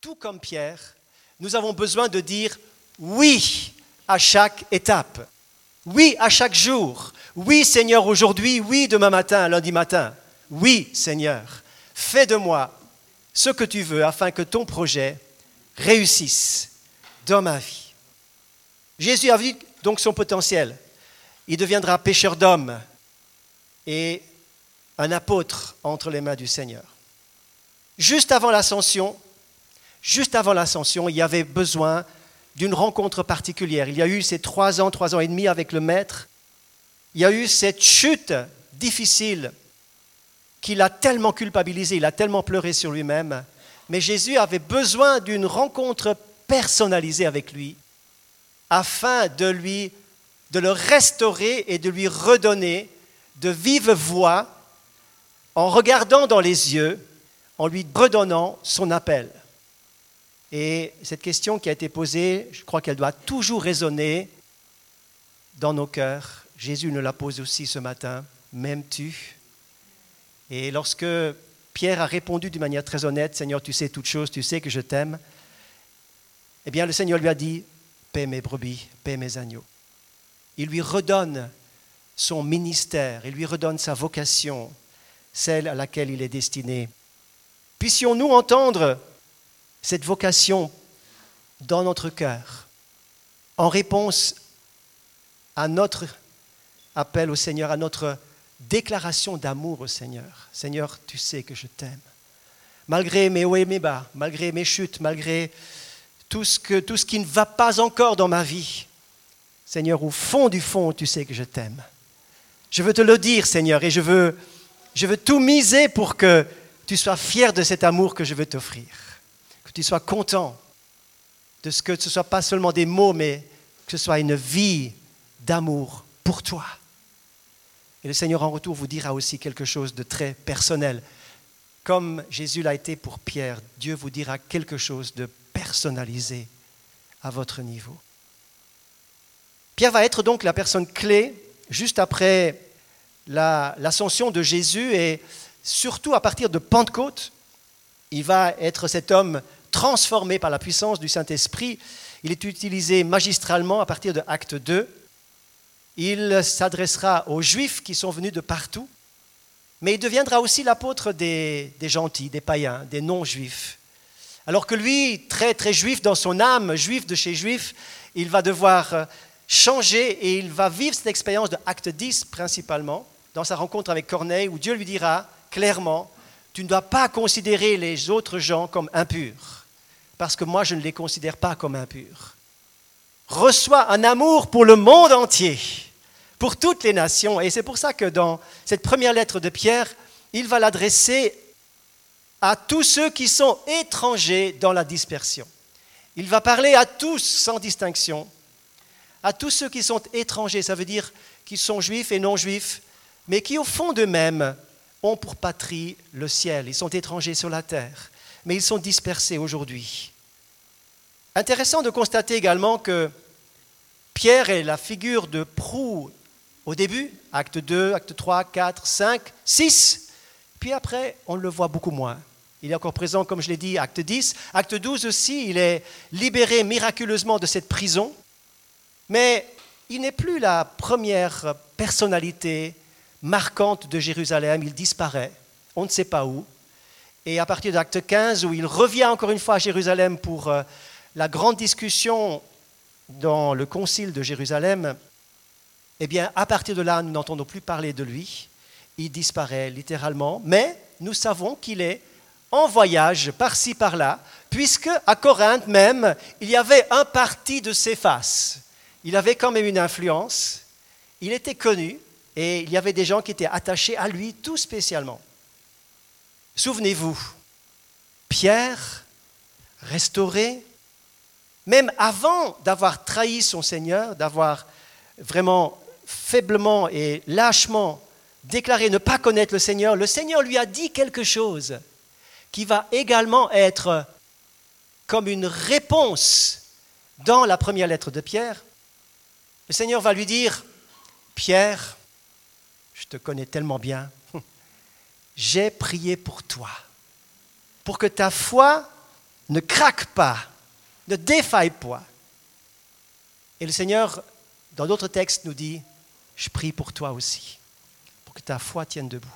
tout comme Pierre, nous avons besoin de dire oui à chaque étape. Oui à chaque jour. Oui Seigneur aujourd'hui, oui demain matin, lundi matin. Oui Seigneur, fais de moi ce que tu veux afin que ton projet réussisse dans ma vie. Jésus a vu donc son potentiel. Il deviendra pêcheur d'hommes et un apôtre entre les mains du Seigneur. Juste avant l'ascension, il y avait besoin d'une rencontre particulière. Il y a eu ces 3 ans et demi avec le Maître. Il y a eu cette chute difficile qui l'a tellement culpabilisé, il a tellement pleuré sur lui-même. Mais Jésus avait besoin d'une rencontre personnalisée avec lui afin de le restaurer et de lui redonner de vive voix en regardant dans les yeux, en lui redonnant son appel. Et cette question qui a été posée, je crois qu'elle doit toujours résonner dans nos cœurs. Jésus nous la pose aussi ce matin. M'aimes-tu ? Et lorsque Pierre a répondu d'une manière très honnête, « Seigneur, tu sais toutes choses, tu sais que je t'aime », eh bien le Seigneur lui a dit, « Paie mes brebis, paie mes agneaux ». Il lui redonne son ministère, il lui redonne sa vocation, celle à laquelle il est destiné. Puissions-nous entendre cette vocation dans notre cœur, en réponse à notre appel au Seigneur, à notre déclaration d'amour au Seigneur. Seigneur, tu sais que je t'aime. Malgré mes hauts et mes bas, malgré mes chutes, malgré tout ce qui ne va pas encore dans ma vie, Seigneur, au fond du fond, tu sais que je t'aime. Je veux te le dire, Seigneur, et je veux tout miser pour que tu sois fier de cet amour que je veux t'offrir. Que tu sois content de ce que ce ne soit pas seulement des mots, mais que ce soit une vie d'amour pour toi. Et le Seigneur en retour vous dira aussi quelque chose de très personnel. Comme Jésus l'a été pour Pierre, Dieu vous dira quelque chose de personnalisé à votre niveau. Pierre va être donc la personne clé juste après l'ascension de Jésus et surtout à partir de Pentecôte, il va être cet homme transformé par la puissance du Saint-Esprit. Il est utilisé magistralement à partir de Acte 2. Il s'adressera aux Juifs qui sont venus de partout, mais il deviendra aussi l'apôtre des gentils, des païens, des non-juifs. Alors que lui, très très juif dans son âme, juif de chez juif, il va devoir changer et il va vivre cette expérience de Acte 10 principalement, dans sa rencontre avec Corneille, où Dieu lui dira clairement, tu ne dois pas considérer les autres gens comme impurs, parce que moi je ne les considère pas comme impurs. Reçois un amour pour le monde entier, pour toutes les nations. Et c'est pour ça que dans cette première lettre de Pierre, il va l'adresser à tous ceux qui sont étrangers dans la dispersion. Il va parler à tous sans distinction, à tous ceux qui sont étrangers, ça veut dire qu'ils sont juifs et non juifs, mais qui au fond d'eux-mêmes ont pour patrie le ciel. Ils sont étrangers sur la terre, mais ils sont dispersés aujourd'hui. Intéressant de constater également que Pierre est la figure de proue au début, acte 2, acte 3, 4, 5, 6, puis après on le voit beaucoup moins. Il est encore présent, comme je l'ai dit, acte 10. Acte 12 aussi, il est libéré miraculeusement de cette prison, mais il n'est plus la première personnalité marquante de Jérusalem, il disparaît, on ne sait pas où. Et à partir d'acte 15, où il revient encore une fois à Jérusalem pour la grande discussion dans le concile de Jérusalem, eh bien, à partir de là, nous n'entendons plus parler de lui. Il disparaît littéralement, mais nous savons qu'il est en voyage par-ci, par-là, puisque à Corinthe même, il y avait un parti de Céphas. Il avait quand même une influence, il était connu, et il y avait des gens qui étaient attachés à lui tout spécialement. Souvenez-vous, Pierre, restauré, même avant d'avoir trahi son Seigneur, d'avoir vraiment faiblement et lâchement déclaré ne pas connaître le Seigneur lui a dit quelque chose qui va également être comme une réponse dans la première lettre de Pierre. Le Seigneur va lui dire, Pierre, je te connais tellement bien, j'ai prié pour toi, pour que ta foi ne craque pas, ne défaille pas. Et le Seigneur, dans d'autres textes, nous dit, je prie pour toi aussi, pour que ta foi tienne debout.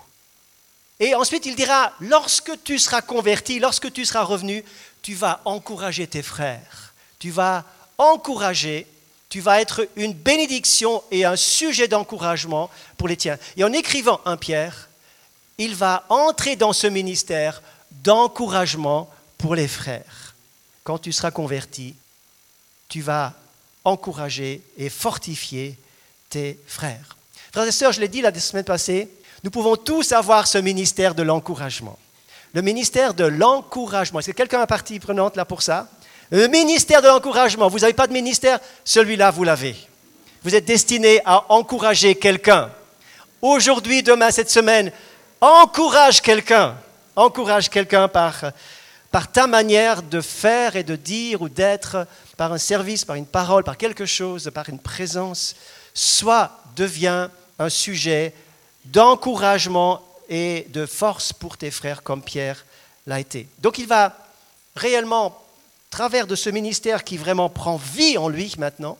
Et ensuite, il dira, lorsque tu seras converti, lorsque tu seras revenu, tu vas encourager tes frères. Tu vas encourager, tu vas être une bénédiction et un sujet d'encouragement pour les tiens. Et en écrivant 1 Pierre, il va entrer dans ce ministère d'encouragement pour les frères. Quand tu seras converti, tu vas encourager et fortifier tes frères. Frères et sœurs, je l'ai dit la semaine passée, nous pouvons tous avoir ce ministère de l'encouragement. Le ministère de l'encouragement. Est-ce que quelqu'un a partie prenante là pour ça? Le ministère de l'encouragement. Vous n'avez pas de ministère? Celui-là, vous l'avez. Vous êtes destiné à encourager quelqu'un. Aujourd'hui, demain, cette semaine, encourage quelqu'un. Encourage quelqu'un par ta manière de faire et de dire ou d'être, par un service, par une parole, par quelque chose, par une présence. Soit devient un sujet d'encouragement et de force pour tes frères comme Pierre l'a été. Donc il va réellement, à travers de ce ministère qui vraiment prend vie en lui maintenant,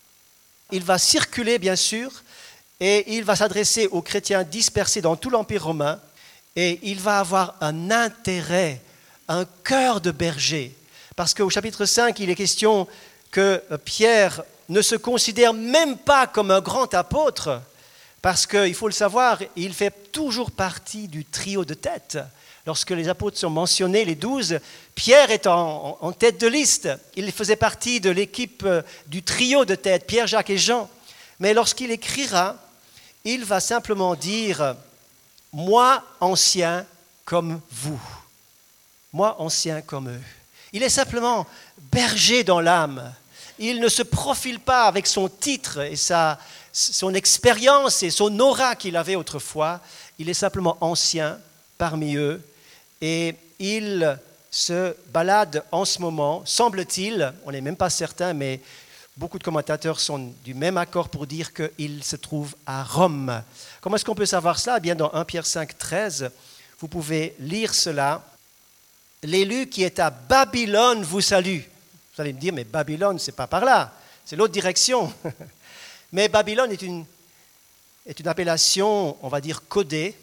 il va circuler bien sûr et il va s'adresser aux chrétiens dispersés dans tout l'Empire romain et il va avoir un intérêt, un cœur de berger. Parce qu'au chapitre 5, il est question que Pierre ne se considère même pas comme un grand apôtre, parce qu'il faut le savoir, il fait toujours partie du trio de tête. Lorsque les apôtres sont mentionnés, les 12, Pierre est en tête de liste. Il faisait partie de l'équipe du trio de tête, Pierre, Jacques et Jean. Mais lorsqu'il écrira, il va simplement dire « Moi, ancien comme vous. Moi, ancien comme eux. » Il est simplement berger dans l'âme. Il ne se profile pas avec son titre et son expérience et son aura qu'il avait autrefois. Il est simplement ancien parmi eux et il se balade en ce moment, semble-t-il, on n'est même pas certain, mais beaucoup de commentateurs sont du même accord pour dire qu'il se trouve à Rome. Comment est-ce qu'on peut savoir cela? Eh bien, dans 1 Pierre 5, 13, vous pouvez lire cela. L'élu qui est à Babylone vous salue. Vous allez me dire, mais Babylone, ce n'est pas par là, c'est l'autre direction. Mais Babylone est une appellation, on va dire, codée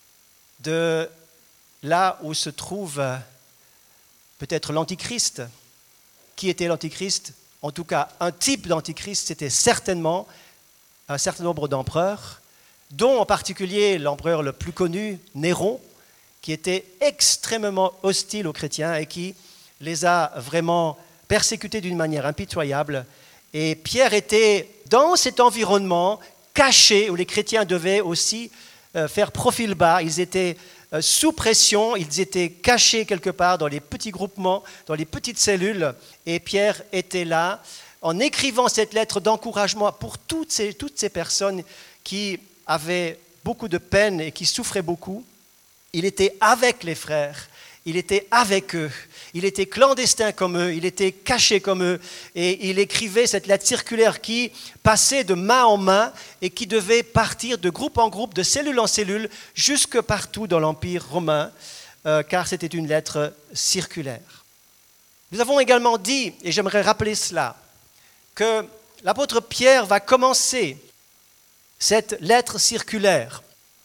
de là où se trouve peut-être l'Antichrist. Qui était l'Antichrist? En tout cas, un type d'Antichrist, c'était certainement un certain nombre d'empereurs, dont en particulier l'empereur le plus connu, Néron, qui était extrêmement hostile aux chrétiens et qui les a vraiment persécutés d'une manière impitoyable. Et Pierre était dans cet environnement caché où les chrétiens devaient aussi faire profil bas. Ils étaient sous pression, ils étaient cachés quelque part dans les petits groupements, dans les petites cellules. Et Pierre était là en écrivant cette lettre d'encouragement pour toutes ces personnes qui avaient beaucoup de peine et qui souffraient beaucoup. Il était avec les frères, il était avec eux, il était clandestin comme eux, il était caché comme eux, et il écrivait cette lettre circulaire qui passait de main en main et qui devait partir de groupe en groupe, de cellule en cellule, jusque partout dans l'Empire romain, car c'était une lettre circulaire. Nous avons également dit, et j'aimerais rappeler cela, que l'apôtre Pierre va commencer cette lettre circulaire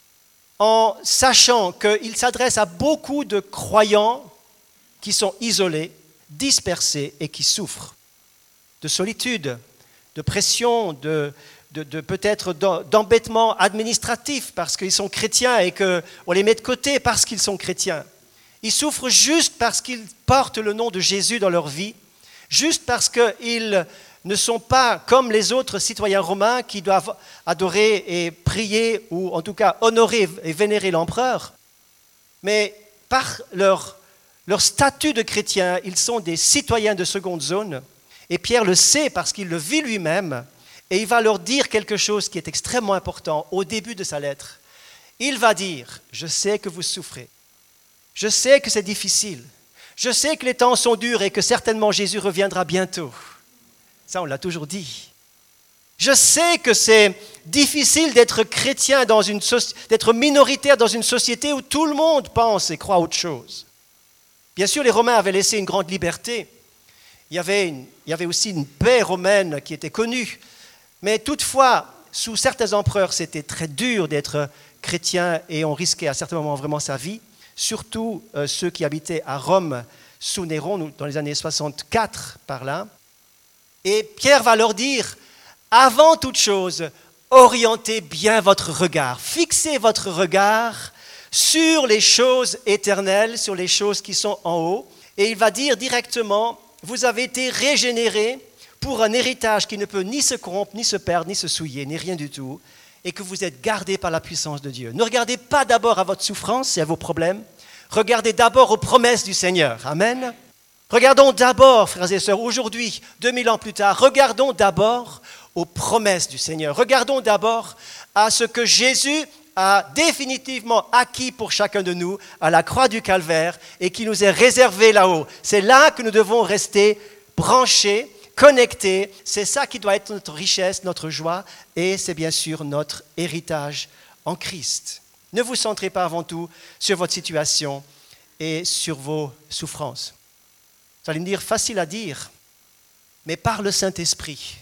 en sachant qu'il s'adresse à beaucoup de croyants qui sont isolés, dispersés et qui souffrent de solitude, de pression, peut-être d'embêtement administratif parce qu'ils sont chrétiens et qu'on les met de côté parce qu'ils sont chrétiens. Ils souffrent juste parce qu'ils portent le nom de Jésus dans leur vie, juste parce qu'ils ne sont pas comme les autres citoyens romains qui doivent adorer et prier, ou en tout cas honorer et vénérer l'empereur. Mais par leur statut de chrétien, ils sont des citoyens de seconde zone. Et Pierre le sait parce qu'il le vit lui-même. Et il va leur dire quelque chose qui est extrêmement important au début de sa lettre. Il va dire, je sais que vous souffrez. Je sais que c'est difficile. Je sais que les temps sont durs et que certainement Jésus reviendra bientôt. Ça, on l'a toujours dit. Je sais que c'est difficile d'être chrétien, d'être minoritaire dans une société où tout le monde pense et croit autre chose. Bien sûr, les Romains avaient laissé une grande liberté. Il y avait aussi une paix romaine qui était connue. Mais toutefois, sous certains empereurs, c'était très dur d'être chrétien et on risquait à certains moments vraiment sa vie. Surtout ceux qui habitaient à Rome sous Néron, dans les années 64 par là. Et Pierre va leur dire, avant toute chose, orientez bien votre regard, fixez votre regard sur les choses éternelles, sur les choses qui sont en haut. Et il va dire directement, vous avez été régénérés pour un héritage qui ne peut ni se corrompre, ni se perdre, ni se souiller, ni rien du tout, et que vous êtes gardés par la puissance de Dieu. Ne regardez pas d'abord à votre souffrance et à vos problèmes, regardez d'abord aux promesses du Seigneur. Amen. Regardons d'abord, frères et sœurs, aujourd'hui, 2000 ans plus tard, regardons d'abord aux promesses du Seigneur. Regardons d'abord à ce que Jésus a définitivement acquis pour chacun de nous à la croix du Calvaire et qui nous est réservé là-haut. C'est là que nous devons rester branchés, connectés. C'est ça qui doit être notre richesse, notre joie et c'est bien sûr notre héritage en Christ. Ne vous centrez pas avant tout sur votre situation et sur vos souffrances. Vous allez me dire, facile à dire, mais par le Saint-Esprit,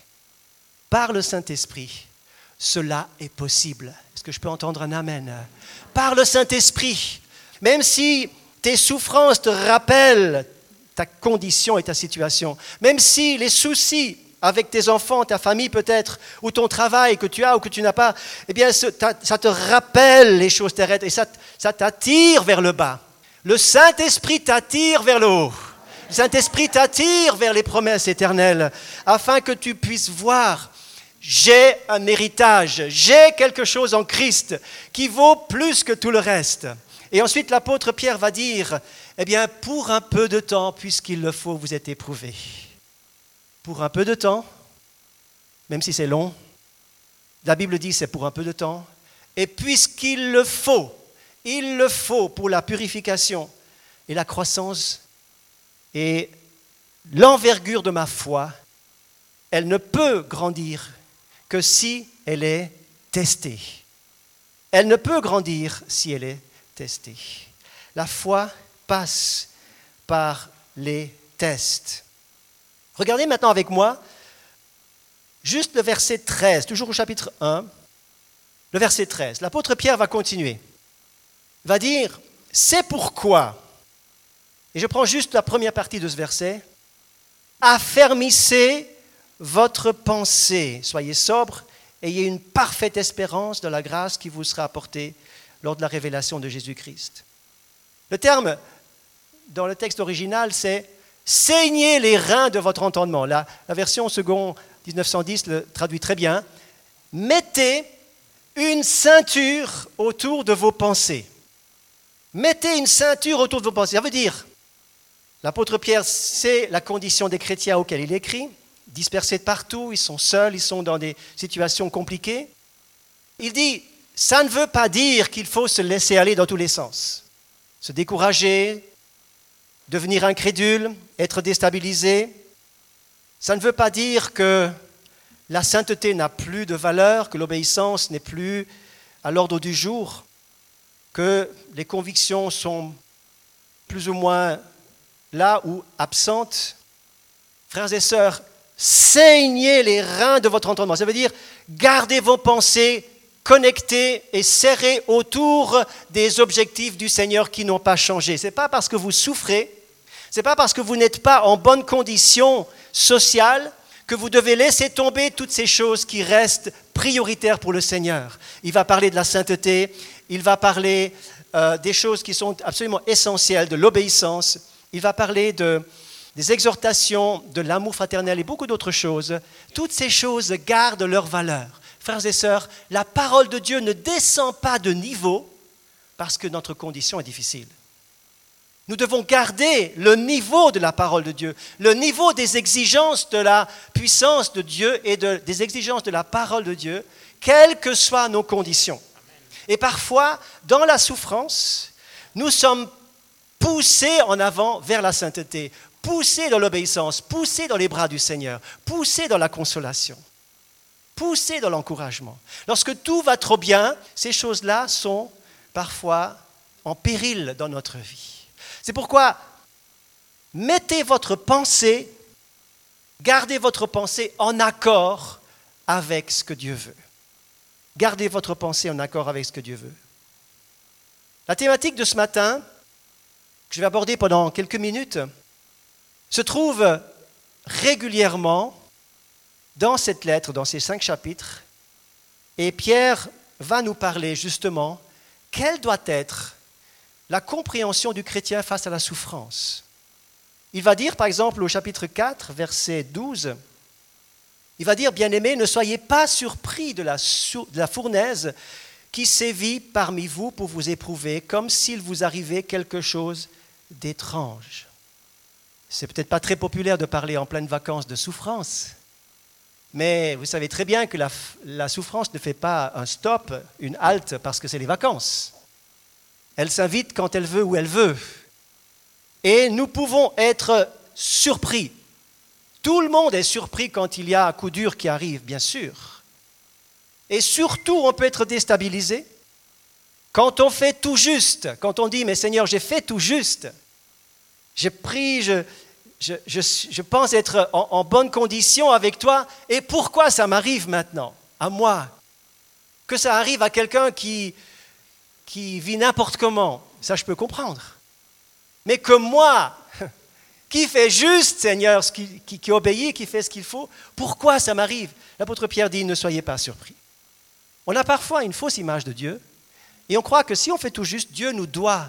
cela est possible. Est-ce que je peux entendre un amen? Par le Saint-Esprit, même si tes souffrances te rappellent ta condition et ta situation, même si les soucis avec tes enfants, ta famille peut-être, ou ton travail que tu as ou que tu n'as pas, eh bien ça te rappelle les choses terrestres et ça t'attire vers le bas. Le Saint-Esprit t'attire vers le haut. Le Saint-Esprit t'attire vers les promesses éternelles afin que tu puisses voir, j'ai un héritage, j'ai quelque chose en Christ qui vaut plus que tout le reste. Et ensuite l'apôtre Pierre va dire, eh bien pour un peu de temps, puisqu'il le faut, vous êtes éprouvés. Pour un peu de temps, même si c'est long, la Bible dit c'est pour un peu de temps, et puisqu'il le faut pour la purification et la croissance et l'envergure de ma foi, elle ne peut grandir que si elle est testée. Elle ne peut grandir si elle est testée. La foi passe par les tests. Regardez maintenant avec moi, juste le verset 13, toujours au chapitre 1, le verset 13. L'apôtre Pierre va continuer. Il va dire, c'est pourquoi, et je prends juste la première partie de ce verset, affermissez votre pensée, soyez sobre, ayez une parfaite espérance de la grâce qui vous sera apportée lors de la révélation de Jésus-Christ. Le terme dans le texte original, c'est « saignez les reins de votre entendement ». La version second 1910 le traduit très bien. « Mettez une ceinture autour de vos pensées ». Mettez une ceinture autour de vos pensées. Ça veut dire, l'apôtre Pierre, c'est la condition des chrétiens auxquels il écrit, dispersés de partout, ils sont seuls, ils sont dans des situations compliquées. Il dit, ça ne veut pas dire qu'il faut se laisser aller dans tous les sens, se décourager, devenir incrédule, être déstabilisé. Ça ne veut pas dire que la sainteté n'a plus de valeur, que l'obéissance n'est plus à l'ordre du jour, que les convictions sont plus ou moins là ou absentes. Frères et sœurs, saignez les reins de votre entendement. Ça veut dire, gardez vos pensées connectées et serrées autour des objectifs du Seigneur qui n'ont pas changé. Ce n'est pas parce que vous souffrez, ce n'est pas parce que vous n'êtes pas en bonne condition sociale que vous devez laisser tomber toutes ces choses qui restent prioritaires pour le Seigneur. Il va parler de la sainteté, il va parler des choses qui sont absolument essentielles, de l'obéissance, il va parler des exhortations, de l'amour fraternel et beaucoup d'autres choses. Toutes ces choses gardent leur valeur. Frères et sœurs, la parole de Dieu ne descend pas de niveau parce que notre condition est difficile. Nous devons garder le niveau de la parole de Dieu, le niveau des exigences de la puissance de Dieu et des exigences de la parole de Dieu, quelles que soient nos conditions. Et parfois, dans la souffrance, nous sommes poussés en avant vers la sainteté, poussés dans l'obéissance, poussés dans les bras du Seigneur, poussés dans la consolation, poussés dans l'encouragement. Lorsque tout va trop bien, ces choses-là sont parfois en péril dans notre vie. C'est pourquoi Mettez votre pensée, gardez votre pensée en accord avec ce que Dieu veut. Gardez votre pensée en accord avec ce que Dieu veut. La thématique de ce matin, que je vais aborder pendant quelques minutes, se trouve régulièrement dans cette lettre, dans ces 5 chapitres. Et Pierre va nous parler justement quelle doit être la compréhension du chrétien face à la souffrance. Il va dire par exemple au chapitre 4, verset 12, il va dire « Bien-aimés, ne soyez pas surpris de la fournaise qui sévit parmi vous pour vous éprouver, comme s'il vous arrivait quelque chose d'étrange. » C'est peut-être pas très populaire de parler en pleine vacances de souffrance, mais vous savez très bien que la souffrance ne fait pas un stop, une halte, parce que c'est les vacances. Elle s'invite quand elle veut, où elle veut. Et nous pouvons être surpris. Tout le monde est surpris quand il y a un coup dur qui arrive, bien sûr. Et surtout, on peut être déstabilisé quand on fait tout juste, quand on dit « Mais Seigneur, j'ai fait tout juste. J'ai pris, je pense être en bonne condition avec toi. Et pourquoi ça m'arrive maintenant, à moi? Que ça arrive à quelqu'un qui vit n'importe comment, ça je peux comprendre. Mais que moi, qui fait juste, Seigneur, qui obéit, qui fait ce qu'il faut, pourquoi ça m'arrive? L'apôtre Pierre dit, ne soyez pas surpris. On a parfois une fausse image de Dieu, et on croit que si on fait tout juste, Dieu nous doit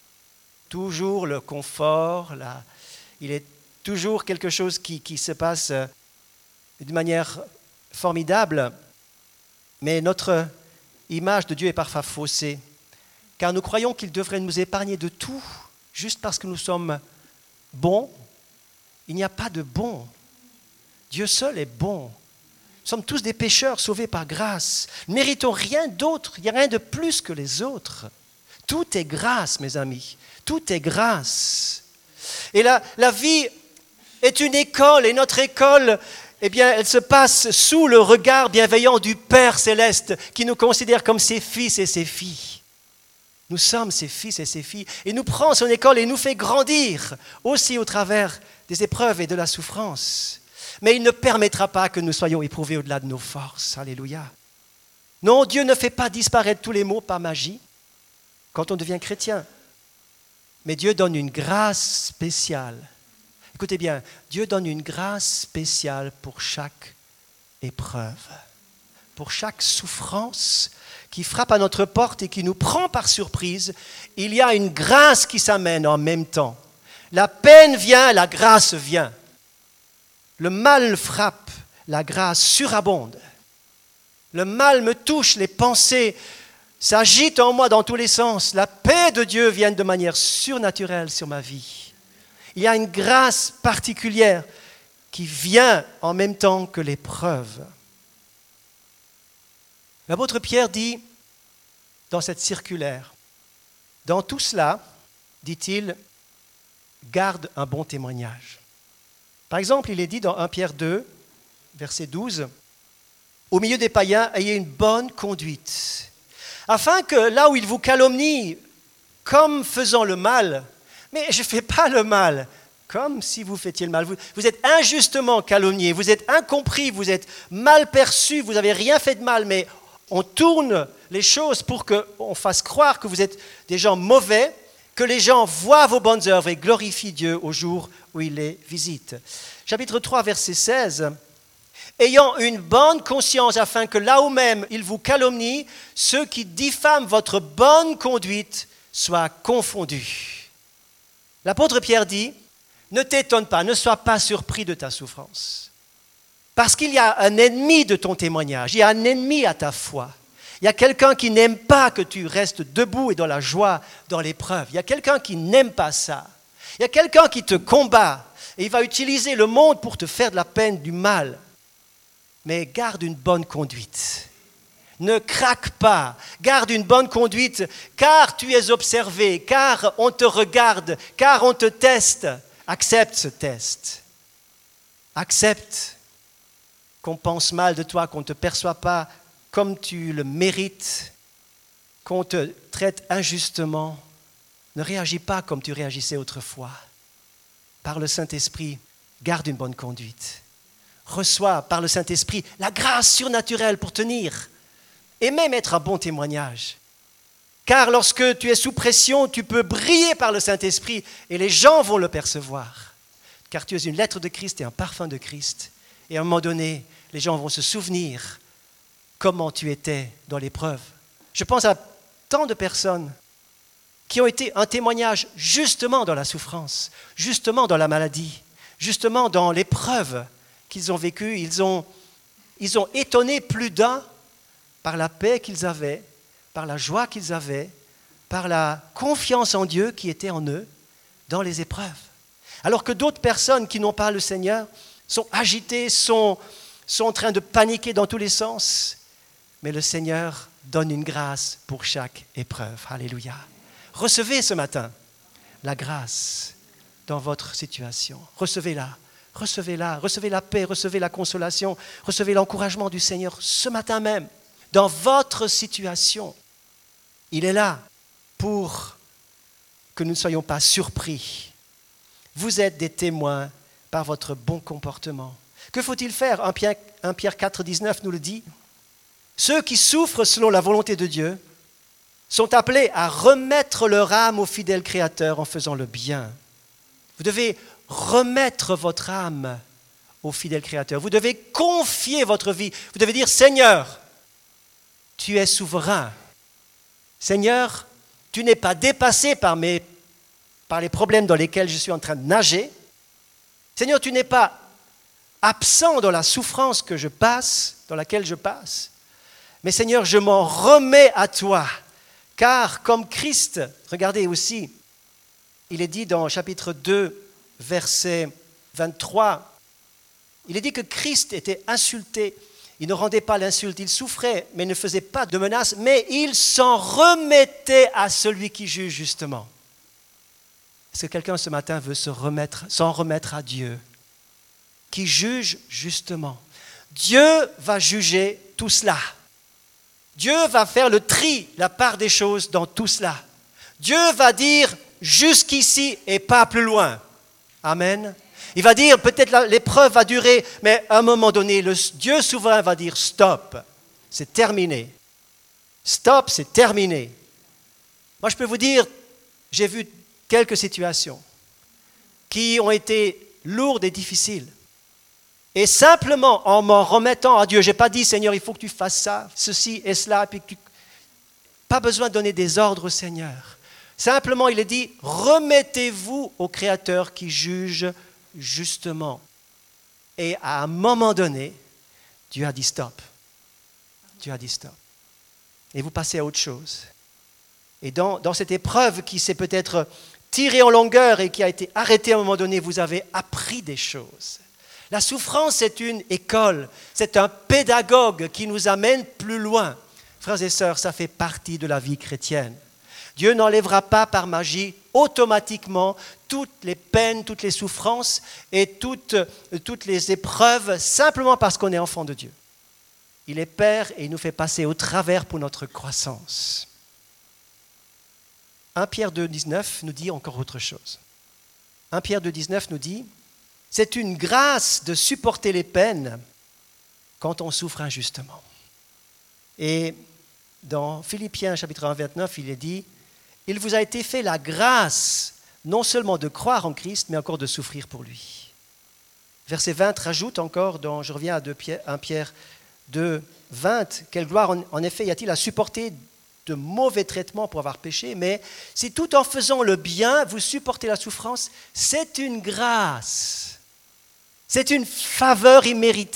toujours le confort, il est toujours quelque chose qui se passe d'une manière formidable, mais notre image de Dieu est parfois faussée, car nous croyons qu'il devrait nous épargner de tout, juste parce que nous sommes bons. Il n'y a pas de bon. Dieu seul est bon. Nous sommes tous des pécheurs sauvés par grâce. Nous ne méritons rien d'autre, il n'y a rien de plus que les autres. Tout est grâce, mes amis. Tout est grâce. Et la vie est une école, et notre école, eh bien, elle se passe sous le regard bienveillant du Père Céleste, qui nous considère comme ses fils et ses filles. Nous sommes ses fils et ses filles, et nous prend son école et nous fait grandir, aussi au travers des épreuves et de la souffrance. Mais il ne permettra pas que nous soyons éprouvés au-delà de nos forces. Alléluia. Non, Dieu ne fait pas disparaître tous les maux par magie quand on devient chrétien. Mais Dieu donne une grâce spéciale. Écoutez bien, Dieu donne une grâce spéciale pour chaque épreuve, pour chaque souffrance qui frappe à notre porte et qui nous prend par surprise. Il y a une grâce qui s'amène en même temps. La peine vient, la grâce vient. Le mal frappe, la grâce surabonde. Le mal me touche, les pensées s'agitent en moi dans tous les sens. La paix de Dieu vient de manière surnaturelle sur ma vie. Il y a une grâce particulière qui vient en même temps que l'épreuve. L'apôtre Pierre dit dans cette circulaire, « Dans tout cela, dit-il, garde un bon témoignage. » Par exemple, il est dit dans 1 Pierre 2, verset 12, « Au milieu des païens, ayez une bonne conduite, afin que là où ils vous calomnient, comme faisant le mal, mais je ne fais pas le mal, comme si vous faites le mal. Vous êtes injustement calomnié, vous êtes incompris, vous êtes mal perçu, vous n'avez rien fait de mal, mais on tourne les choses pour qu'on fasse croire que vous êtes des gens mauvais, que les gens voient vos bonnes œuvres et glorifient Dieu au jour où il les visite. » Chapitre 3, verset 16. « Ayant une bonne conscience afin que là où même ils vous calomnient, ceux qui diffament votre bonne conduite soient confondus. » L'apôtre Pierre dit, ne t'étonne pas, ne sois pas surpris de ta souffrance. Parce qu'il y a un ennemi de ton témoignage, il y a un ennemi à ta foi. Il y a quelqu'un qui n'aime pas que tu restes debout et dans la joie, dans l'épreuve. Il y a quelqu'un qui n'aime pas ça. Il y a quelqu'un qui te combat et il va utiliser le monde pour te faire de la peine, du mal. Mais garde une bonne conduite. Ne craque pas, garde une bonne conduite, car tu es observé, car on te regarde, car on te teste. Accepte ce test. Accepte qu'on pense mal de toi, qu'on ne te perçoit pas comme tu le mérites, qu'on te traite injustement. Ne réagis pas comme tu réagissais autrefois. par le Saint-Esprit, garde une bonne conduite. Reçois par le Saint-Esprit la grâce surnaturelle pour tenir et même être un bon témoignage. Car lorsque tu es sous pression, tu peux briller par le Saint-Esprit et les gens vont le percevoir. Car tu es une lettre de Christ et un parfum de Christ. Et à un moment donné, les gens vont se souvenir comment tu étais dans l'épreuve. Je pense à tant de personnes qui ont été un témoignage justement dans la souffrance, justement dans la maladie, justement dans l'épreuve qu'ils ont vécue. Ils ont étonné plus d'un par la paix qu'ils avaient, par la joie qu'ils avaient, par la confiance en Dieu qui était en eux dans les épreuves. Alors que d'autres personnes qui n'ont pas le Seigneur sont agitées, sont en train de paniquer dans tous les sens. Mais le Seigneur donne une grâce pour chaque épreuve. Alléluia. Recevez ce matin la grâce dans votre situation. Recevez-la, recevez-la, recevez la paix, recevez la consolation, recevez l'encouragement du Seigneur ce matin même. Dans votre situation, il est là pour que nous ne soyons pas surpris. Vous êtes des témoins par votre bon comportement. Que faut-il faire ? 1 Pierre 4, 19 nous le dit. Ceux qui souffrent selon la volonté de Dieu sont appelés à remettre leur âme au fidèle Créateur en faisant le bien. Vous devez remettre votre âme au fidèle Créateur. Vous devez confier votre vie. Vous devez dire, Seigneur, tu es souverain. Seigneur, tu n'es pas dépassé par les problèmes dans lesquels je suis en train de nager. Seigneur, tu n'es pas absent dans la souffrance que je passe, dans laquelle je passe. Mais Seigneur, je m'en remets à toi. Car comme Christ, regardez aussi, il est dit dans chapitre 2, verset 23, il est dit que Christ était insulté. Il ne rendait pas l'insulte, il souffrait, mais ne faisait pas de menaces, mais il s'en remettait à celui qui juge justement. Est-ce que quelqu'un ce matin veut s'en remettre à Dieu, qui juge justement? Dieu va juger tout cela. Dieu va faire le tri, la part des choses dans tout cela. Dieu va dire jusqu'ici et pas plus loin. Amen. Il va dire, peut-être l'épreuve va durer, mais à un moment donné, le Dieu souverain va dire stop, c'est terminé. Stop, c'est terminé. Moi, je peux vous dire, j'ai vu quelques situations qui ont été lourdes et difficiles. Et simplement en m'en remettant à Dieu, je n'ai pas dit, Seigneur, il faut que tu fasses ça, ceci et cela, puis pas besoin de donner des ordres au Seigneur. Simplement, il est dit, remettez-vous au Créateur qui juge justement. Et à un moment donné, Dieu a dit stop. Dieu a dit stop. Et vous passez à autre chose. Et dans cette épreuve qui s'est peut-être tirée en longueur et qui a été arrêtée à un moment donné, vous avez appris des choses. La souffrance, c'est une école, c'est un pédagogue qui nous amène plus loin. Frères et sœurs, ça fait partie de la vie chrétienne. Dieu n'enlèvera pas par magie automatiquement toutes les peines, toutes les souffrances et toutes les épreuves simplement parce qu'on est enfant de Dieu. Il est Père et il nous fait passer au travers pour notre croissance. 1 Pierre 2, 19 nous dit encore autre chose. 1 Pierre 2, 19 nous dit « C'est une grâce de supporter les peines quand on souffre injustement. » Et dans Philippiens chapitre 1, 29, il est dit « Il vous a été fait la grâce non seulement de croire en Christ, mais encore de souffrir pour lui. » Verset 20 rajoute encore, je reviens à 1 Pierre 2, 20, « Quelle gloire en effet y a-t-il à supporter de mauvais traitements pour avoir péché, mais si tout en faisant le bien, vous supportez la souffrance, c'est une grâce. C'est une faveur imméritée. »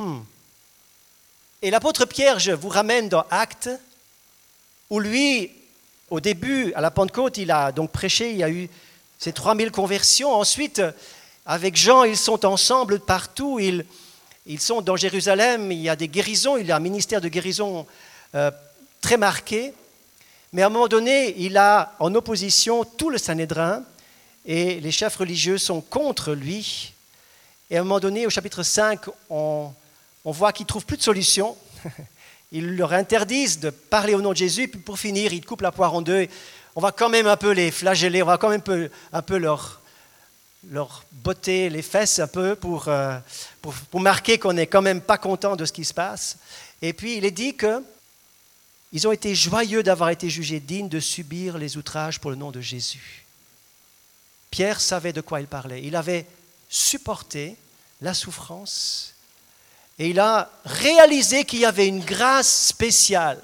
Et l'apôtre Pierre, je vous ramène dans Actes, où lui, au début, à la Pentecôte, il a donc prêché, il y a eu ces 3000 conversions. Ensuite, avec Jean, ils sont ensemble partout, ils sont dans Jérusalem, il y a des guérisons, il y a un ministère de guérison très marqué. Mais à un moment donné, il a en opposition tout le Sanhédrin, et les chefs religieux sont contre lui. Et à un moment donné, au chapitre 5, on voit qu'ils ne trouvent plus de solution. Ils leur interdisent de parler au nom de Jésus, puis pour finir, ils coupent la poire en deux. On va quand même un peu les flageller, on va quand même un peu leur leur botter les fesses un peu pour marquer qu'on n'est quand même pas content de ce qui se passe. Et puis il est dit qu'ils ont été joyeux d'avoir été jugés dignes de subir les outrages pour le nom de Jésus. Pierre savait de quoi il parlait. Il avait supporté la souffrance et il a réalisé qu'il y avait une grâce spéciale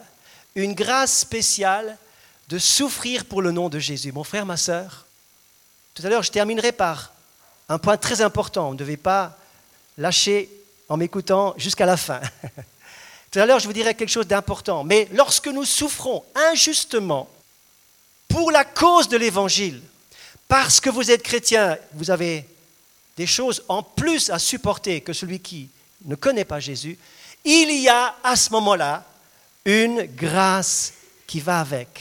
de souffrir pour le nom de Jésus. Mon frère, ma sœur, tout à l'heure, je terminerai par un point très important. On ne devait pas lâcher en m'écoutant jusqu'à la fin. Tout à l'heure, je vous dirai quelque chose d'important. Mais lorsque nous souffrons injustement pour la cause de l'Évangile, parce que vous êtes chrétien, vous avez des choses en plus à supporter que celui qui ne connaît pas Jésus, il y a à ce moment-là une grâce qui va avec.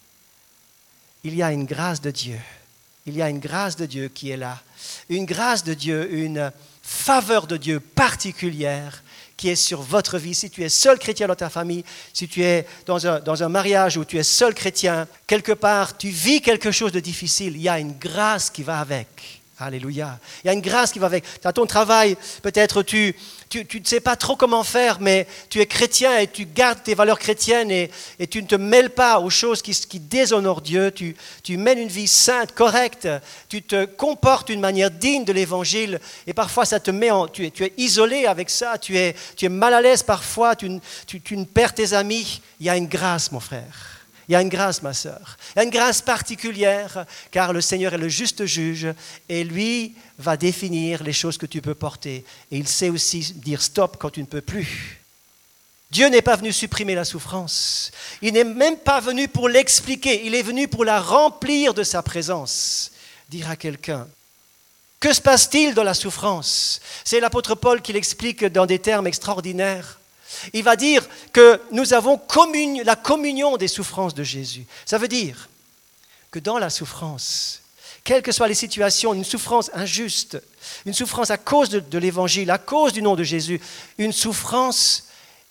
Il y a une grâce de Dieu. Il y a une grâce de Dieu qui est là. Une grâce de Dieu, une faveur de Dieu particulière qui est sur votre vie. Si tu es seul chrétien dans ta famille, si tu es dans un mariage où tu es seul chrétien, quelque part, tu vis quelque chose de difficile, il y a une grâce qui va avec. Alléluia. Il y a une grâce qui va avec. À ton travail, peut-être tu ne sais pas trop comment faire, mais tu es chrétien et tu gardes tes valeurs chrétiennes et tu ne te mêles pas aux choses qui déshonorent Dieu. Tu mènes une vie sainte, correcte. Tu te comportes d'une manière digne de l'Évangile et parfois ça te met tu es isolé avec ça. Tu es mal à l'aise parfois. Tu perds tes amis. Il y a une grâce, mon frère. Il y a une grâce, ma sœur. Il y a une grâce particulière, car le Seigneur est le juste juge et lui va définir les choses que tu peux porter. Et il sait aussi dire stop quand tu ne peux plus. Dieu n'est pas venu supprimer la souffrance. Il n'est même pas venu pour l'expliquer. Il est venu pour la remplir de sa présence, dira quelqu'un. Que se passe-t-il dans la souffrance ? C'est l'apôtre Paul qui l'explique dans des termes extraordinaires. Il va dire que nous avons la communion des souffrances de Jésus. Ça veut dire que dans la souffrance, quelles que soient les situations, une souffrance injuste, une souffrance à cause de l'Évangile, à cause du nom de Jésus, une souffrance,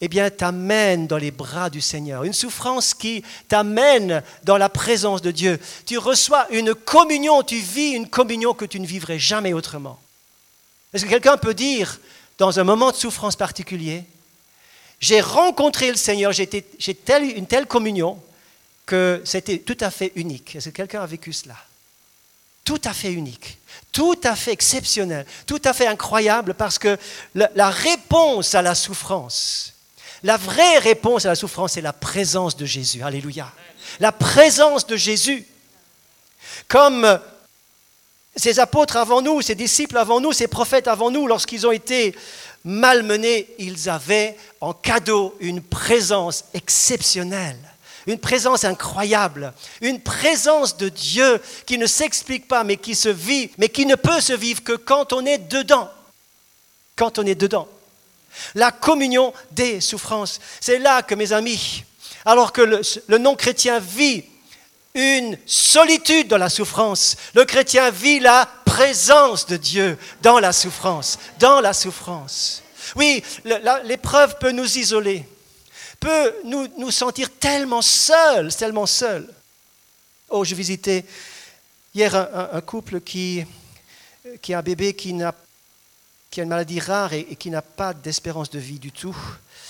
t'amène dans les bras du Seigneur. Une souffrance qui t'amène dans la présence de Dieu. Tu reçois une communion, tu vis une communion que tu ne vivrais jamais autrement. Est-ce que quelqu'un peut dire, dans un moment de souffrance particulier, j'ai rencontré le Seigneur, j'ai une telle communion que c'était tout à fait unique. Est-ce que quelqu'un a vécu cela ? Tout à fait unique, tout à fait exceptionnel, tout à fait incroyable parce que la réponse à la souffrance, la vraie réponse à la souffrance, c'est la présence de Jésus. Alléluia. La présence de Jésus. Comme ces apôtres avant nous, ces disciples avant nous, ces prophètes avant nous, lorsqu'ils ont été malmenés, ils avaient en cadeau une présence exceptionnelle, une présence incroyable, une présence de Dieu qui ne s'explique pas, mais qui se vit, mais qui ne peut se vivre que quand on est dedans. Quand on est dedans. La communion des souffrances. C'est là que, mes amis, alors que le non-chrétien vit une solitude dans la souffrance, le chrétien vit la présence de Dieu dans la souffrance, dans la souffrance. Oui, l'épreuve peut nous isoler, peut nous sentir tellement seuls, tellement seuls. Oh, je visitais hier un couple qui a un bébé qui a une maladie rare et qui n'a pas d'espérance de vie du tout.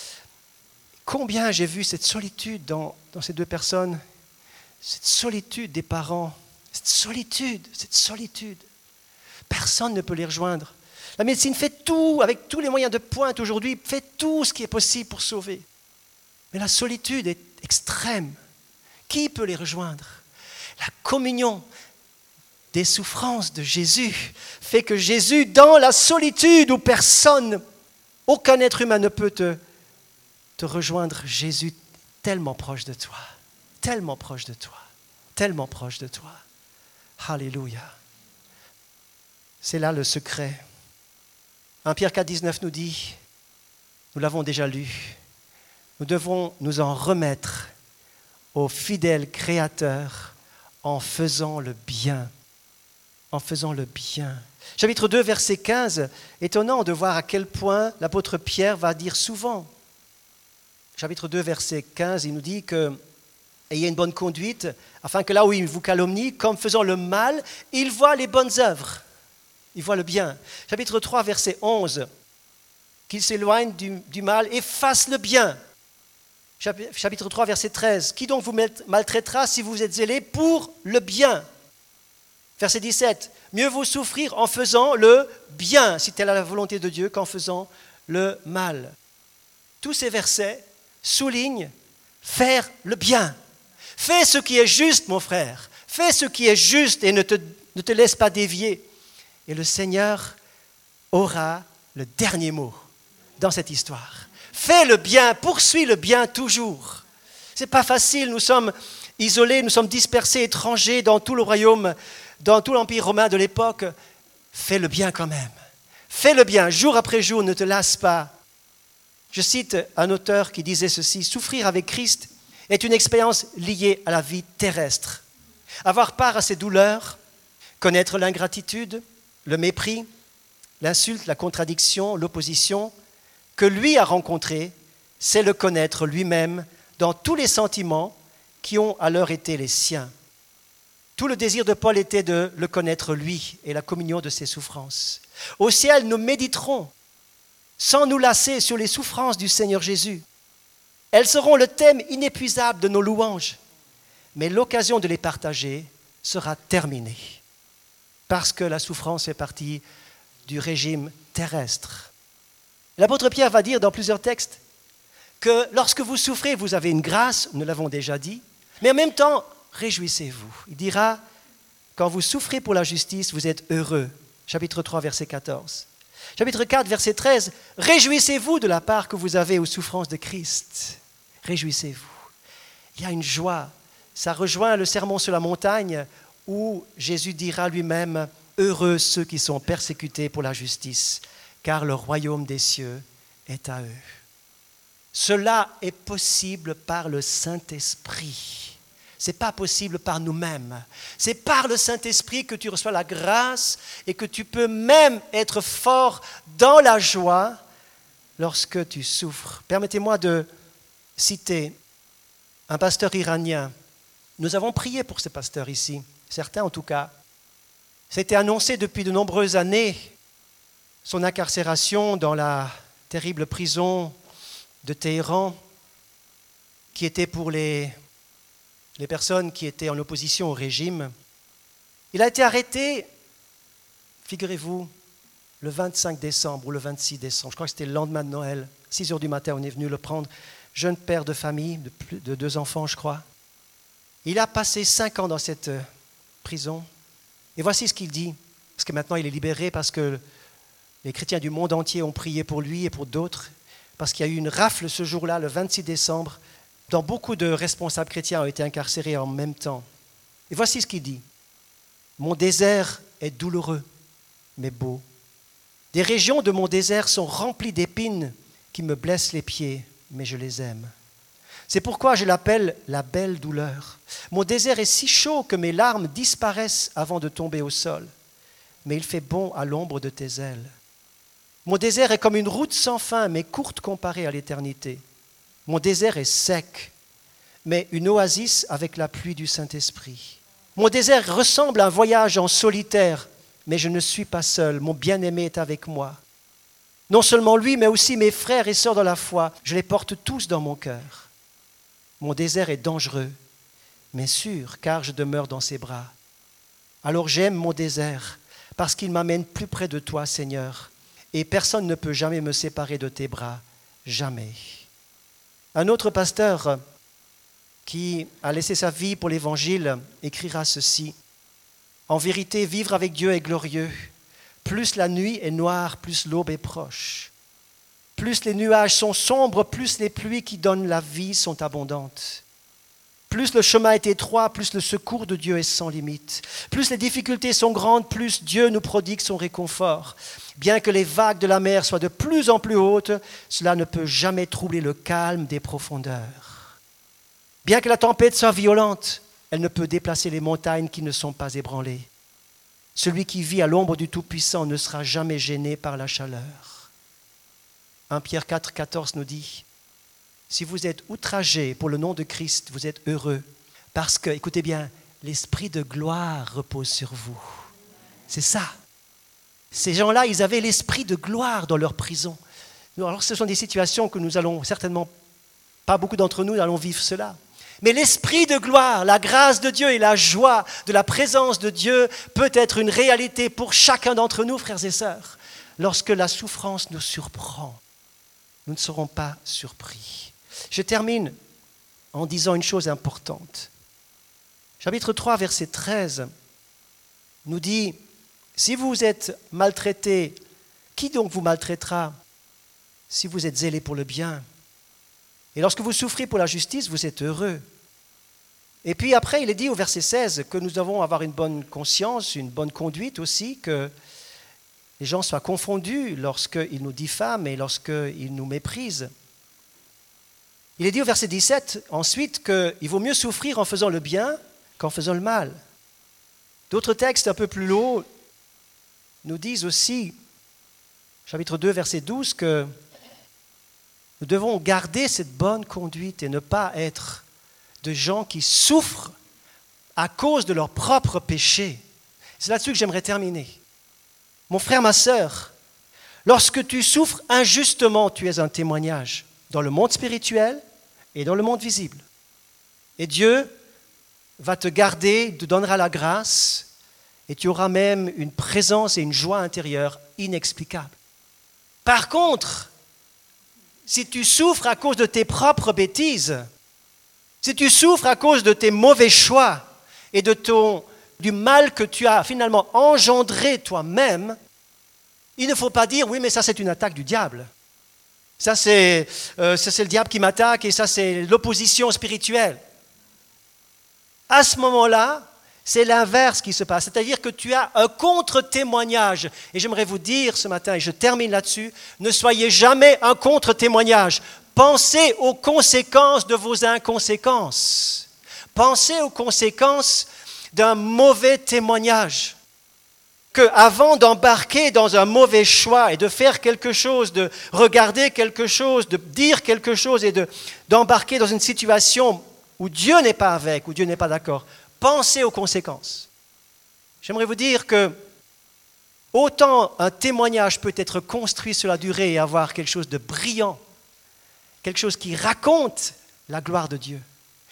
Combien j'ai vu cette solitude dans ces deux personnes, cette solitude des parents, cette solitude. Personne ne peut les rejoindre. La médecine fait tout, avec tous les moyens de pointe aujourd'hui, fait tout ce qui est possible pour sauver. Mais la solitude est extrême. Qui peut les rejoindre ? La communion des souffrances de Jésus fait que Jésus, dans la solitude où personne, aucun être humain ne peut te rejoindre, Jésus tellement proche de toi, tellement proche de toi, tellement proche de toi. Alléluia. C'est là le secret. 1 Pierre 4,19 nous dit, nous l'avons déjà lu, nous devons nous en remettre au fidèle Créateur en faisant le bien. En faisant le bien. Chapitre 2, verset 15, étonnant de voir à quel point l'apôtre Pierre va dire souvent. Chapitre 2, verset 15, il nous dit que ayez une bonne conduite, afin que là où il vous calomnie, comme faisant le mal, il voit les bonnes œuvres. Il voit le bien. Chapitre 3, verset 11. Qu'il s'éloigne du mal et fasse le bien. Chapitre 3, verset 13. Qui donc vous maltraitera si vous êtes zélés pour le bien? Verset 17. Mieux vaut souffrir en faisant le bien, si telle est la volonté de Dieu, qu'en faisant le mal. Tous ces versets soulignent faire le bien. Fais ce qui est juste, mon frère. Fais ce qui est juste et ne te laisse pas dévier. Et le Seigneur aura le dernier mot dans cette histoire. Fais le bien, poursuis le bien toujours. Ce n'est pas facile, nous sommes isolés, nous sommes dispersés, étrangers dans tout le royaume, dans tout l'Empire romain de l'époque. Fais le bien quand même. Fais le bien, jour après jour, ne te lasse pas. Je cite un auteur qui disait ceci: souffrir avec Christ est une expérience liée à la vie terrestre. Avoir part à ses douleurs, connaître l'ingratitude, le mépris, l'insulte, la contradiction, l'opposition que lui a rencontré, c'est le connaître lui-même dans tous les sentiments qui ont alors été les siens. Tout le désir de Paul était de le connaître lui et la communion de ses souffrances. Au ciel, nous méditerons sans nous lasser sur les souffrances du Seigneur Jésus. Elles seront le thème inépuisable de nos louanges, mais l'occasion de les partager sera terminée parce que la souffrance fait partie du régime terrestre. L'apôtre Pierre va dire dans plusieurs textes que lorsque vous souffrez, vous avez une grâce, nous l'avons déjà dit, mais en même temps, réjouissez-vous. Il dira, quand vous souffrez pour la justice, vous êtes heureux. Chapitre 3, verset 14. Chapitre 4, verset 13, réjouissez-vous de la part que vous avez aux souffrances de Christ. Réjouissez-vous. Il y a une joie. Ça rejoint le sermon sur la montagne où Jésus dira lui-même, heureux ceux qui sont persécutés pour la justice, car le royaume des cieux est à eux. Cela est possible par le Saint-Esprit. Ce n'est pas possible par nous-mêmes. C'est par le Saint-Esprit que tu reçois la grâce et que tu peux même être fort dans la joie lorsque tu souffres. Permettez-moi de citer un pasteur iranien. Nous avons prié pour ce pasteur ici, certains en tout cas. C'était annoncé depuis de nombreuses années, son incarcération dans la terrible prison de Téhéran, qui était pour les personnes qui étaient en opposition au régime. Il a été arrêté, figurez-vous, le 25 décembre ou le 26 décembre. Je crois que c'était le lendemain de Noël. 6 heures du matin, on est venu le prendre. Jeune père de famille, de 2 enfants, je crois. Il a passé 5 ans dans cette prison. Et voici ce qu'il dit. Parce que maintenant, il est libéré parce que les chrétiens du monde entier ont prié pour lui et pour d'autres. Parce qu'il y a eu une rafle ce jour-là, le 26 décembre, dont beaucoup de responsables chrétiens ont été incarcérés en même temps. Et voici ce qu'il dit. Mon désert est douloureux, mais beau. Des régions de mon désert sont remplies d'épines qui me blessent les pieds, mais je les aime. C'est pourquoi je l'appelle la belle douleur. Mon désert est si chaud que mes larmes disparaissent avant de tomber au sol, mais il fait bon à l'ombre de tes ailes. Mon désert est comme une route sans fin, mais courte comparée à l'éternité. Mon désert est sec, mais une oasis avec la pluie du Saint-Esprit. Mon désert ressemble à un voyage en solitaire, mais je ne suis pas seul, mon bien-aimé est avec moi. Non seulement lui, mais aussi mes frères et sœurs dans la foi, je les porte tous dans mon cœur. Mon désert est dangereux, mais sûr, car je demeure dans ses bras. Alors j'aime mon désert, parce qu'il m'amène plus près de toi, Seigneur, et personne ne peut jamais me séparer de tes bras, jamais. Un autre pasteur qui a laissé sa vie pour l'Évangile écrira ceci. En vérité, vivre avec Dieu est glorieux. Plus la nuit est noire, plus l'aube est proche. Plus les nuages sont sombres, plus les pluies qui donnent la vie sont abondantes. Plus le chemin est étroit, plus le secours de Dieu est sans limite. Plus les difficultés sont grandes, plus Dieu nous prodigue son réconfort. Bien que les vagues de la mer soient de plus en plus hautes, cela ne peut jamais troubler le calme des profondeurs. Bien que la tempête soit violente, elle ne peut déplacer les montagnes qui ne sont pas ébranlées. Celui qui vit à l'ombre du Tout-Puissant ne sera jamais gêné par la chaleur. 1 Pierre 4, 14 nous dit « Si vous êtes outragés pour le nom de Christ, vous êtes heureux, parce que, écoutez bien, l'Esprit de gloire repose sur vous. » C'est ça. Ces gens-là, ils avaient l'esprit de gloire dans leur prison. Alors ce sont des situations que nous allons certainement, pas beaucoup d'entre nous allons vivre cela. Mais l'esprit de gloire, la grâce de Dieu et la joie de la présence de Dieu peut être une réalité pour chacun d'entre nous, frères et sœurs. Lorsque la souffrance nous surprend, nous ne serons pas surpris. Je termine en disant une chose importante. Chapitre 3, verset 13, nous dit « Si vous êtes maltraités, qui donc vous maltraitera si vous êtes zélés pour le bien ? Et lorsque vous souffrez pour la justice, vous êtes heureux. » Et puis après, il est dit au verset 16 que nous devons avoir une bonne conscience, une bonne conduite aussi, que les gens soient confondus lorsqu'ils nous diffament et lorsqu'ils nous méprisent. Il est dit au verset 17 ensuite qu'il vaut mieux souffrir en faisant le bien qu'en faisant le mal. D'autres textes un peu plus haut nous disent aussi, chapitre 2, verset 12, que nous devons garder cette bonne conduite et ne pas être de gens qui souffrent à cause de leurs propres péchés. C'est là-dessus que j'aimerais terminer. Mon frère, ma sœur, lorsque tu souffres injustement, tu es un témoignage dans le monde spirituel et dans le monde visible. Et Dieu va te garder, te donnera la grâce et tu auras même une présence et une joie intérieure inexplicables. Par contre, si tu souffres à cause de tes propres bêtises, si tu souffres à cause de tes mauvais choix et du mal que tu as finalement engendré toi-même, il ne faut pas dire « oui, mais ça c'est une attaque du diable ». Ça c'est le diable qui m'attaque et ça c'est l'opposition spirituelle. À ce moment-là, c'est l'inverse qui se passe, c'est-à-dire que tu as un contre-témoignage. Et j'aimerais vous dire ce matin, et je termine là-dessus, ne soyez jamais un contre-témoignage. Pensez aux conséquences de vos inconséquences. Pensez aux conséquences d'un mauvais témoignage. Qu'avant d'embarquer dans un mauvais choix et de faire quelque chose, de regarder quelque chose, de dire quelque chose et d'embarquer dans une situation où Dieu n'est pas avec, où Dieu n'est pas d'accord, pensez aux conséquences. J'aimerais vous dire que autant un témoignage peut être construit sur la durée et avoir quelque chose de brillant, quelque chose qui raconte la gloire de Dieu,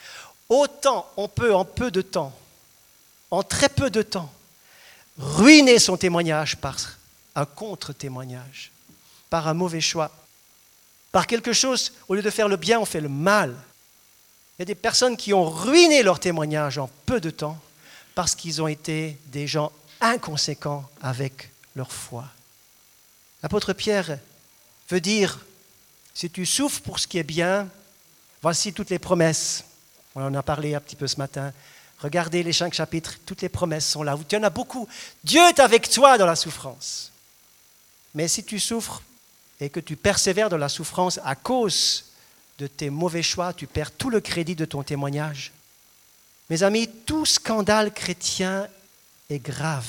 autant on peut en peu de temps, en très peu de temps, ruiner son témoignage par un contre-témoignage, par un mauvais choix, par quelque chose, au lieu de faire le bien, on fait le mal. Il y a des personnes qui ont ruiné leur témoignage en peu de temps parce qu'ils ont été des gens inconséquents avec leur foi. L'apôtre Pierre veut dire, si tu souffres pour ce qui est bien, voici toutes les promesses. On en a parlé un petit peu ce matin. Regardez les 5 chapitres, toutes les promesses sont là. Il y en a beaucoup. Dieu est avec toi dans la souffrance. Mais si tu souffres et que tu persévères dans la souffrance à cause de tes mauvais choix, tu perds tout le crédit de ton témoignage. Mes amis, tout scandale chrétien est grave.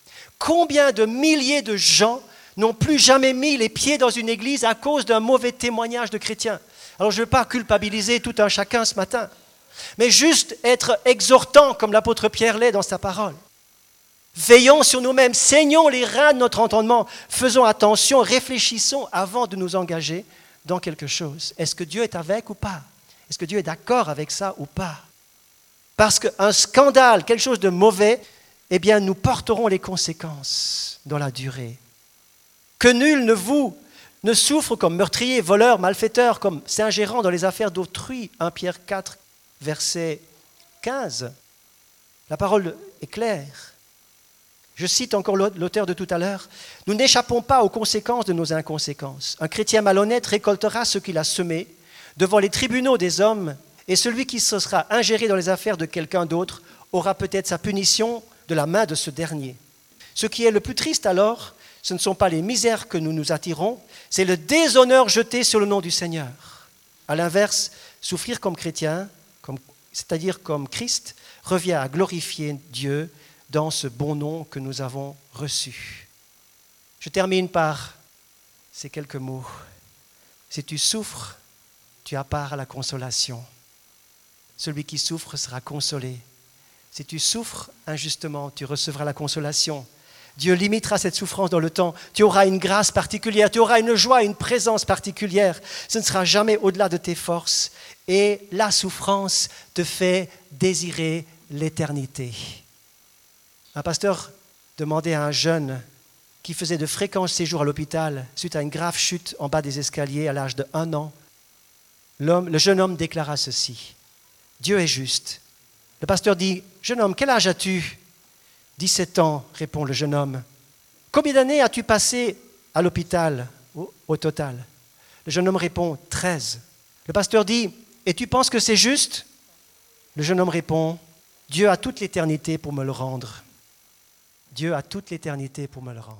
Combien de milliers de gens n'ont plus jamais mis les pieds dans une église à cause d'un mauvais témoignage de chrétiens? Alors je ne veux pas culpabiliser tout un chacun ce matin, mais juste être exhortant comme l'apôtre Pierre l'est dans sa parole. Veillons sur nous-mêmes, saignons les reins de notre entendement, faisons attention, réfléchissons avant de nous engager dans quelque chose. Est-ce que Dieu est avec ou pas? Est-ce que Dieu est d'accord avec ça ou pas? Parce qu'un scandale, quelque chose de mauvais, eh bien nous porterons les conséquences dans la durée. Que nul ne souffre comme meurtrier, voleur, malfaiteur, comme s'ingérant dans les affaires d'autrui. 1 Pierre 4, verset 15. La parole est claire. Je cite encore l'auteur de tout à l'heure. « Nous n'échappons pas aux conséquences de nos inconséquences. Un chrétien malhonnête récoltera ce qu'il a semé devant les tribunaux des hommes, et celui qui se sera ingéré dans les affaires de quelqu'un d'autre aura peut-être sa punition de la main de ce dernier. Ce qui est le plus triste alors, ce ne sont pas les misères que nous nous attirons, c'est le déshonneur jeté sur le nom du Seigneur. À l'inverse, souffrir comme chrétien, c'est-à-dire comme Christ, revient à glorifier Dieu dans ce bon nom que nous avons reçu. Je termine par ces quelques mots. Si tu souffres, tu as part à la consolation. Celui qui souffre sera consolé. Si tu souffres injustement, tu recevras la consolation Dieu limitera cette souffrance dans le temps. Tu auras une grâce particulière, tu auras une joie, une présence particulière. Ce ne sera jamais au-delà de tes forces. Et la souffrance te fait désirer l'éternité. Un pasteur demandait à un jeune qui faisait de fréquents séjours à l'hôpital suite à une grave chute en bas des escaliers à l'âge de 1 an. Le jeune homme déclara ceci: « Dieu est juste. » Le pasteur dit: « Jeune homme, quel âge as-tu » ? 17 ans, répond le jeune homme. « Combien d'années as-tu passé à l'hôpital au total ?» Le jeune homme répond: 13. Le pasteur dit: « Et tu penses que c'est juste ?» Le jeune homme répond: « Dieu a toute l'éternité pour me le rendre. Dieu a toute l'éternité pour me le rendre. »